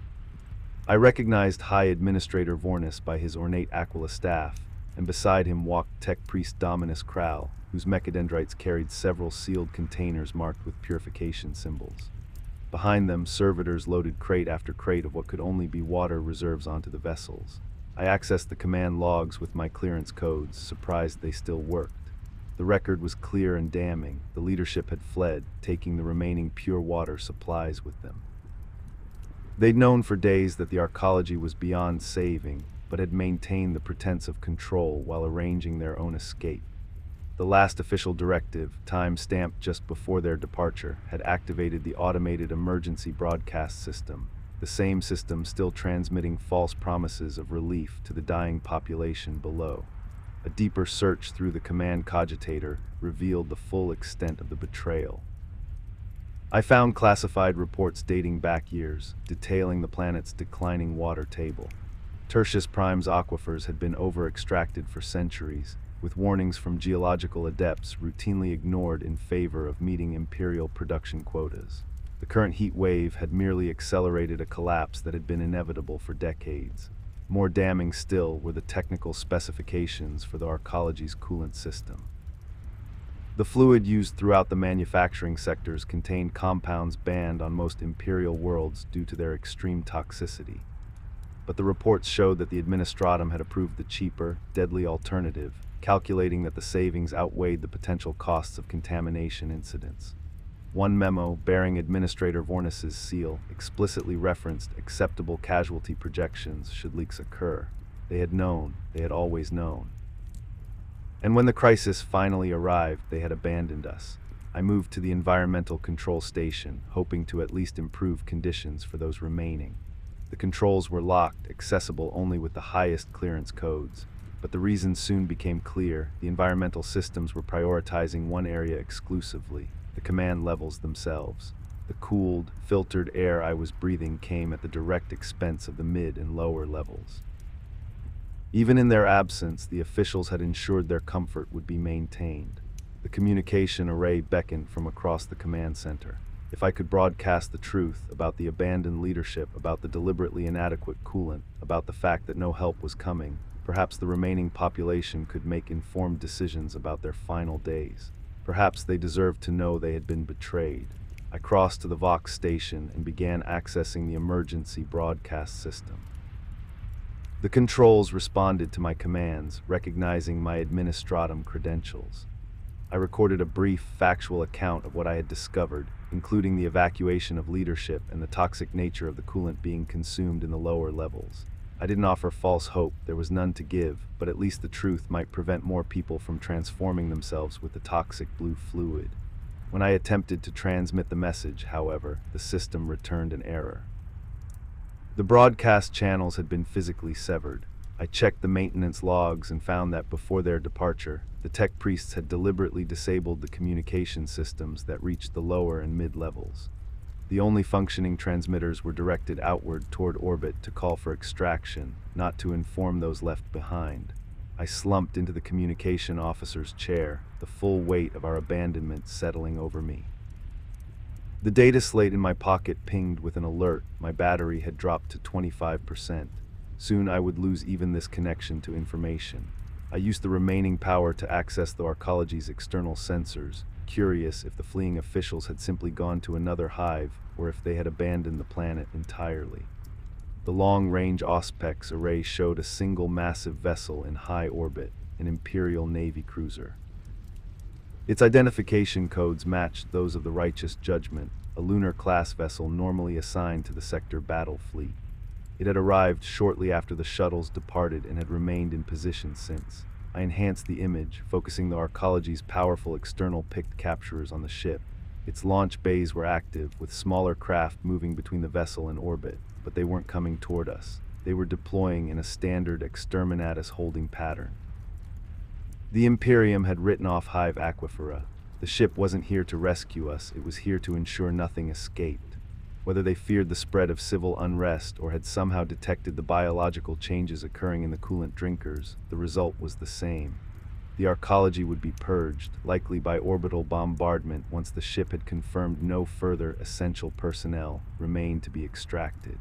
I recognized High Administrator Vornis by his ornate Aquila staff, and beside him walked Tech Priest Dominus Kral, whose mechadendrites carried several sealed containers marked with purification symbols. Behind them, servitors loaded crate after crate of what could only be water reserves onto the vessels. I accessed the command logs with my clearance codes, surprised they still worked. The record was clear and damning. The leadership had fled, taking the remaining pure water supplies with them. They'd known for days that the arcology was beyond saving, but had maintained the pretense of control while arranging their own escape. The last official directive, time-stamped just before their departure, had activated the automated emergency broadcast system, the same system still transmitting false promises of relief to the dying population below. A deeper search through the command cogitator revealed the full extent of the betrayal. I found classified reports dating back years, detailing the planet's declining water table. Tertius Prime's aquifers had been over-extracted for centuries, with warnings from geological adepts routinely ignored in favor of meeting imperial production quotas. The current heat wave had merely accelerated a collapse that had been inevitable for decades. More damning still were the technical specifications for the arcology's coolant system. The fluid used throughout the manufacturing sectors contained compounds banned on most imperial worlds due to their extreme toxicity. But the reports showed that the Administratum had approved the cheaper, deadly alternative, calculating that the savings outweighed the potential costs of contamination incidents. One memo, bearing Administrator Vornis's seal, explicitly referenced acceptable casualty projections should leaks occur. They had known, they had always known. And when the crisis finally arrived, they had abandoned us. I moved to the environmental control station, hoping to at least improve conditions for those remaining. The controls were locked, accessible only with the highest clearance codes. But the reason soon became clear: the environmental systems were prioritizing one area exclusively, the command levels themselves. The cooled, filtered air I was breathing came at the direct expense of the mid and lower levels. Even in their absence, the officials had ensured their comfort would be maintained. The communication array beckoned from across the command center. If I could broadcast the truth about the abandoned leadership, about the deliberately inadequate coolant, about the fact that no help was coming, perhaps the remaining population could make informed decisions about their final days. Perhaps they deserved to know they had been betrayed. I crossed to the Vox station and began accessing the emergency broadcast system. The controls responded to my commands, recognizing my administratum credentials. I recorded a brief, factual account of what I had discovered, including the evacuation of leadership and the toxic nature of the coolant being consumed in the lower levels. I didn't offer false hope, there was none to give, but at least the truth might prevent more people from transforming themselves with the toxic blue fluid. When I attempted to transmit the message, however, the system returned an error. The broadcast channels had been physically severed. I checked the maintenance logs and found that before their departure, the tech priests had deliberately disabled the communication systems that reached the lower and mid-levels. The only functioning transmitters were directed outward toward orbit to call for extraction, not to inform those left behind. I slumped into the communication officer's chair, the full weight of our abandonment settling over me. The data slate in my pocket pinged with an alert. My battery had dropped to twenty-five percent. Soon I would lose even this connection to information. I used the remaining power to access the arcology's external sensors, curious if the fleeing officials had simply gone to another hive or if they had abandoned the planet entirely. The long-range Auspex array showed a single massive vessel in high orbit, an Imperial Navy cruiser. Its identification codes matched those of the Righteous Judgment, a lunar-class vessel normally assigned to the sector battle fleet. It had arrived shortly after the shuttles departed and had remained in position since. I enhanced the image, focusing the arcology's powerful external picked capturers on the ship. Its launch bays were active, with smaller craft moving between the vessel and orbit, but they weren't coming toward us. They were deploying in a standard exterminatus holding pattern. The Imperium had written off Hive Aquifera. The ship wasn't here to rescue us, it was here to ensure nothing escaped. Whether they feared the spread of civil unrest or had somehow detected the biological changes occurring in the coolant drinkers, the result was the same. The arcology would be purged, likely by orbital bombardment, once the ship had confirmed no further essential personnel remained to be extracted.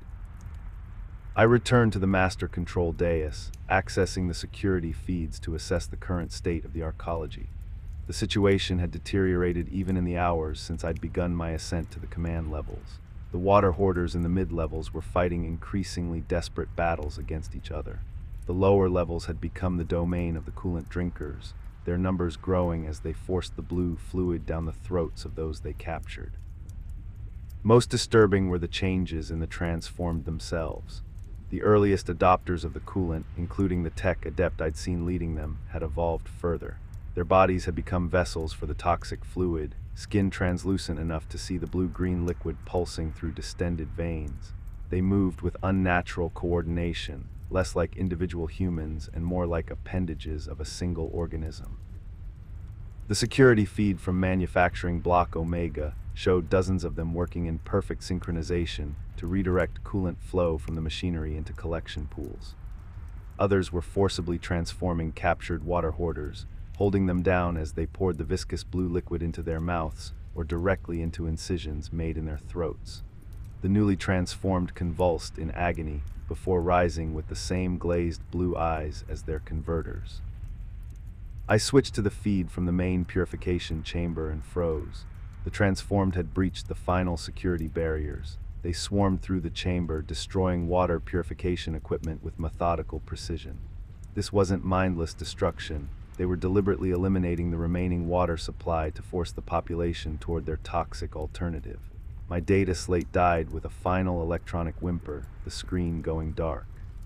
I returned to the master control dais, accessing the security feeds to assess the current state of the arcology. The situation had deteriorated even in the hours since I'd begun my ascent to the command levels. The water hoarders in the mid-levels were fighting increasingly desperate battles against each other. The lower levels had become the domain of the coolant drinkers, their numbers growing as they forced the blue fluid down the throats of those they captured. Most disturbing were the changes in the transformed themselves. The earliest adopters of the coolant, including the tech adept I'd seen leading them, had evolved further. Their bodies had become vessels for the toxic fluid, skin translucent enough to see the blue-green liquid pulsing through distended veins. They moved with unnatural coordination, less like individual humans and more like appendages of a single organism. The security feed from manufacturing block Omega showed dozens of them working in perfect synchronization to redirect coolant flow from the machinery into collection pools. Others were forcibly transforming captured water hoarders, holding them down as they poured the viscous blue liquid into their mouths or directly into incisions made in their throats. The newly transformed convulsed in agony before rising with the same glazed blue eyes as their converters. I switched to the feed from the main purification chamber and froze. The transformed had breached the final security barriers. They swarmed through the chamber, destroying water purification equipment with methodical precision. This wasn't mindless destruction. They were deliberately eliminating the remaining water supply to force the population toward their toxic alternative. My data slate died with a final electronic whimper, the screen going dark.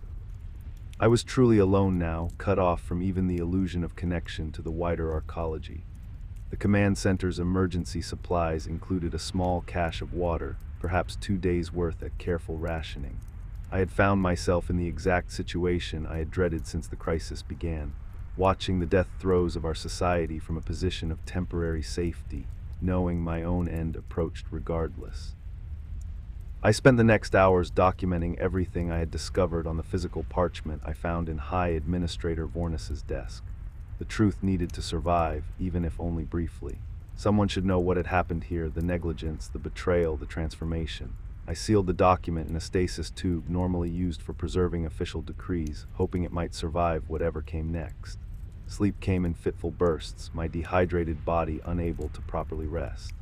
I was truly alone now, cut off from even the illusion of connection to the wider arcology. The command center's emergency supplies included a small cache of water, perhaps two days' worth at careful rationing. I had found myself in the exact situation I had dreaded since the crisis began, watching the death throes of our society from a position of temporary safety, knowing my own end approached regardless. I spent the next hours documenting everything I had discovered on the physical parchment I found in High Administrator Vornis's desk. The truth needed to survive, even if only briefly. Someone should know what had happened here, the negligence, the betrayal, the transformation. I sealed the document in a stasis tube normally used for preserving official decrees, hoping it might survive whatever came next. Sleep came in fitful bursts, my dehydrated body unable to properly rest.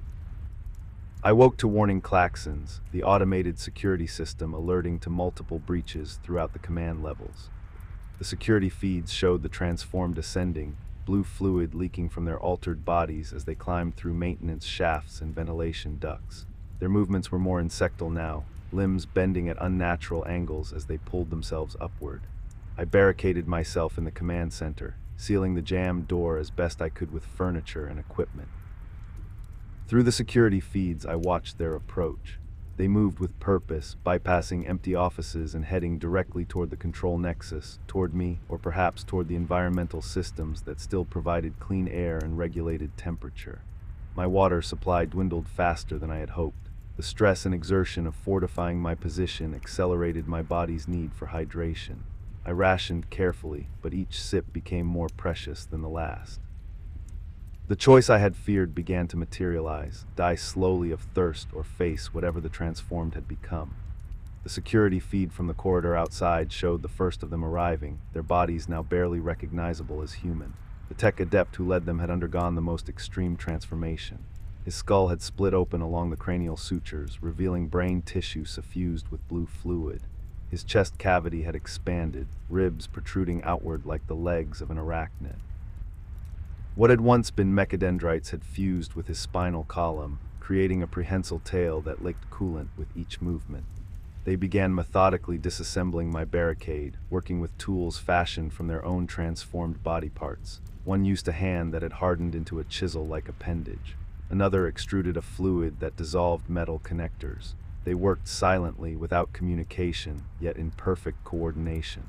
I woke to warning klaxons, the automated security system alerting to multiple breaches throughout the command levels. The security feeds showed the transformed ascending, blue fluid leaking from their altered bodies as they climbed through maintenance shafts and ventilation ducts. Their movements were more insectal now, limbs bending at unnatural angles as they pulled themselves upward. I barricaded myself in the command center, sealing the jammed door as best I could with furniture and equipment. Through the security feeds, I watched their approach. They moved with purpose, bypassing empty offices and heading directly toward the control nexus, toward me, or perhaps toward the environmental systems that still provided clean air and regulated temperature. My water supply dwindled faster than I had hoped. The stress and exertion of fortifying my position accelerated my body's need for hydration. I rationed carefully, but each sip became more precious than the last. The choice I had feared began to materialize, die slowly of thirst or face whatever the transformed had become. The security feed from the corridor outside showed the first of them arriving, their bodies now barely recognizable as human. The tech adept who led them had undergone the most extreme transformation. His skull had split open along the cranial sutures, revealing brain tissue suffused with blue fluid. His chest cavity had expanded, ribs protruding outward like the legs of an arachnid. What had once been mechadendrites had fused with his spinal column, creating a prehensile tail that licked coolant with each movement. They began methodically disassembling my barricade, working with tools fashioned from their own transformed body parts. One used a hand that had hardened into a chisel-like appendage. Another extruded a fluid that dissolved metal connectors. They worked silently, without communication, yet in perfect coordination.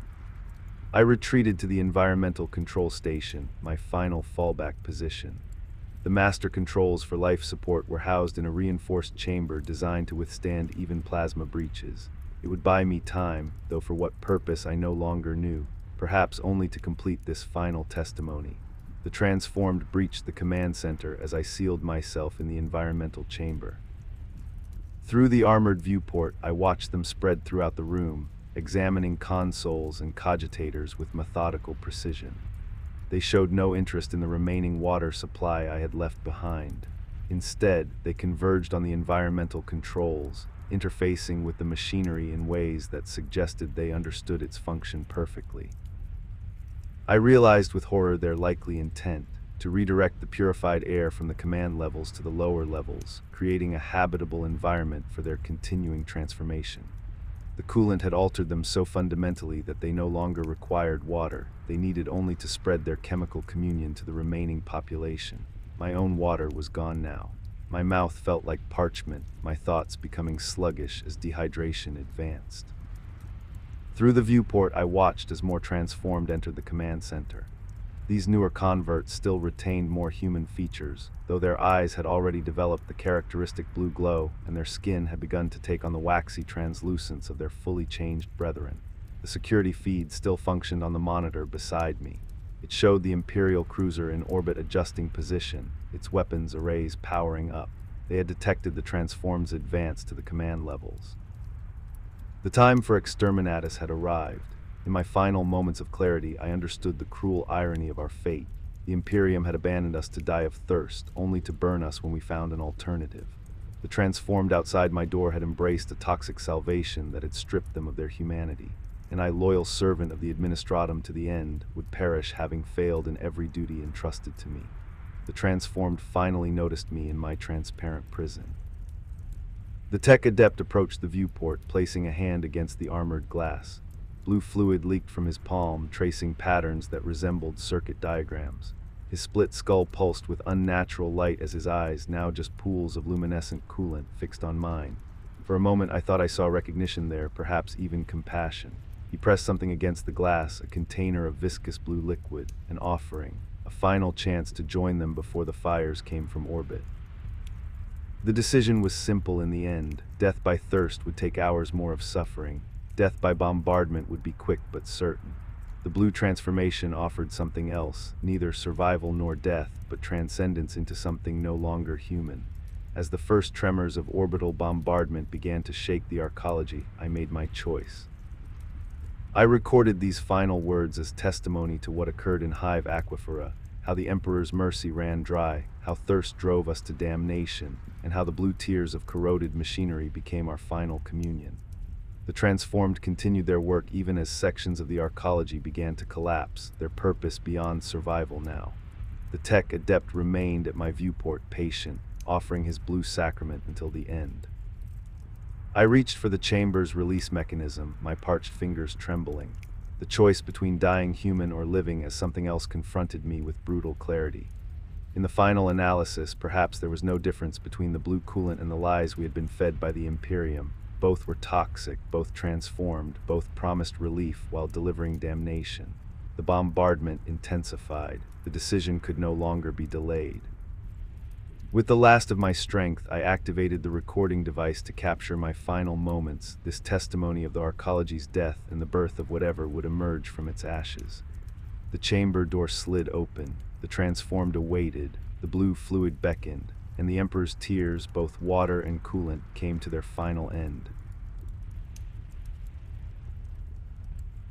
I retreated to the environmental control station, my final fallback position. The master controls for life support were housed in a reinforced chamber designed to withstand even plasma breaches. It would buy me time, though for what purpose I no longer knew, perhaps only to complete this final testimony. The transformed breached the command center as I sealed myself in the environmental chamber. Through the armored viewport, I watched them spread throughout the room, examining consoles and cogitators with methodical precision. They showed no interest in the remaining water supply I had left behind. Instead, they converged on the environmental controls, interfacing with the machinery in ways that suggested they understood its function perfectly. I realized with horror their likely intent, to redirect the purified air from the command levels to the lower levels, creating a habitable environment for their continuing transformation. The coolant had altered them so fundamentally that they no longer required water. They needed only to spread their chemical communion to the remaining population. My own water was gone now. My mouth felt like parchment, my thoughts becoming sluggish as dehydration advanced. Through the viewport, I watched as more transformed entered the command center. These newer converts still retained more human features, though their eyes had already developed the characteristic blue glow and their skin had begun to take on the waxy translucence of their fully changed brethren. The security feed still functioned on the monitor beside me. It showed the Imperial cruiser in orbit adjusting position, its weapons arrays powering up. They had detected the transform's advance to the command levels. The time for exterminatus had arrived. In my final moments of clarity, I understood the cruel irony of our fate. The Imperium had abandoned us to die of thirst, only to burn us when we found an alternative. The transformed outside my door had embraced a toxic salvation that had stripped them of their humanity, and I, loyal servant of the Administratum to the end, would perish having failed in every duty entrusted to me. The transformed finally noticed me in my transparent prison. The tech adept approached the viewport, placing a hand against the armored glass. Blue fluid leaked from his palm, tracing patterns that resembled circuit diagrams. His split skull pulsed with unnatural light as his eyes, now just pools of luminescent coolant, fixed on mine. For a moment I thought I saw recognition there, perhaps even compassion. He pressed something against the glass, a container of viscous blue liquid, an offering, a final chance to join them before the fires came from orbit. The decision was simple in the end. Death by thirst would take hours more of suffering. Death by bombardment would be quick but certain. The blue transformation offered something else, neither survival nor death, but transcendence into something no longer human. As the first tremors of orbital bombardment began to shake the arcology, I made my choice. I recorded these final words as testimony to what occurred in Hive Aquifera, how the Emperor's mercy ran dry, how thirst drove us to damnation, and how the blue tears of corroded machinery became our final communion. The transformed continued their work even as sections of the arcology began to collapse, their purpose beyond survival now. The tech adept remained at my viewport, patient, offering his blue sacrament until the end. I reached for the chamber's release mechanism, my parched fingers trembling. The choice between dying human or living as something else confronted me with brutal clarity. In the final analysis, perhaps there was no difference between the blue coolant and the lies we had been fed by the Imperium. Both were toxic, both transformed, both promised relief while delivering damnation. The bombardment intensified. The decision could no longer be delayed. With the last of my strength, I activated the recording device to capture my final moments, this testimony of the arcology's death and the birth of whatever would emerge from its ashes. The chamber door slid open, the transformed awaited, the blue fluid beckoned, and the Emperor's tears, both water and coolant, came to their final end.